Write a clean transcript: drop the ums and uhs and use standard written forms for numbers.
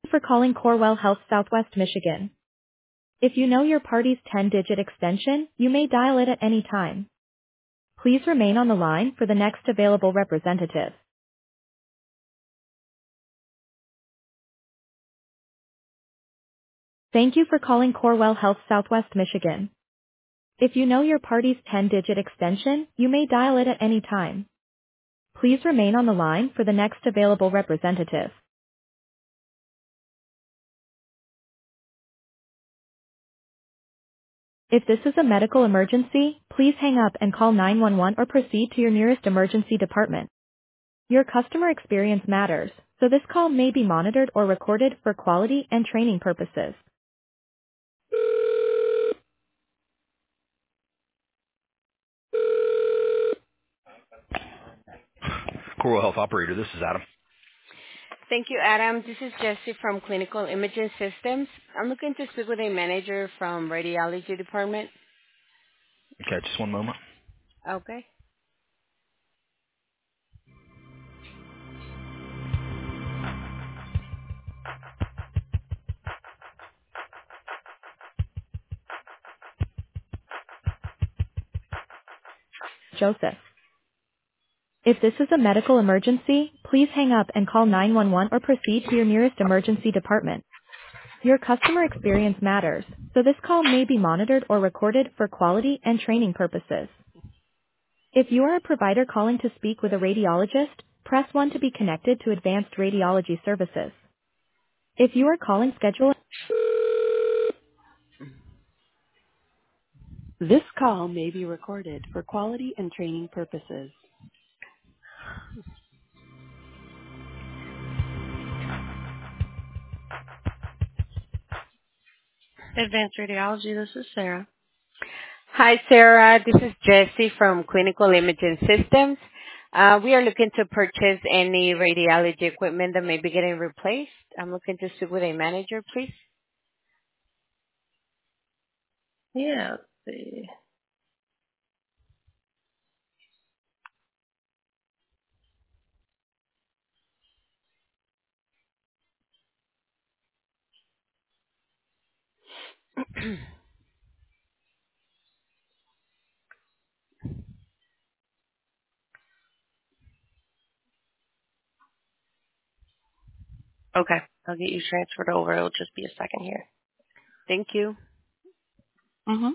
For calling Corewell Health Southwest Michigan. If you know your party's 10-digit extension, you may dial it at any time. Please remain on the line for the next available representative. Thank you for calling Corewell Health Southwest Michigan. If you know your party's 10-digit extension, you may dial it at any time. Please remain on the line for the next available representative. If this is a medical emergency, please hang up and call 911 or proceed to your nearest emergency department. Your customer experience matters, so this call may be monitored or recorded for quality and training purposes. Coral Health Operator, this is Adam. Thank you, Adam. This is Jessie from Clinical Imaging Systems. I'm looking to speak with a manager from Radiology Department. Okay, just one moment. Okay. Joseph. If this is a medical emergency, please hang up and call 911 or proceed to your nearest emergency department. Your customer experience matters, so this call may be monitored or recorded for quality and training purposes. If you are a provider calling to speak with a radiologist, press 1 to be connected to advanced radiology services. If you are calling schedule, this call may be recorded for quality and training purposes. Advanced Radiology, this is Sarah. Hi, Sarah. This is Jessie from Clinical Imaging Systems. We are looking to purchase any radiology equipment that may be getting replaced. I'm looking to speak with a manager, please. Yeah, let's see. Okay, I'll get you transferred over. It'll just be a second here. Thank you. Mm-hmm.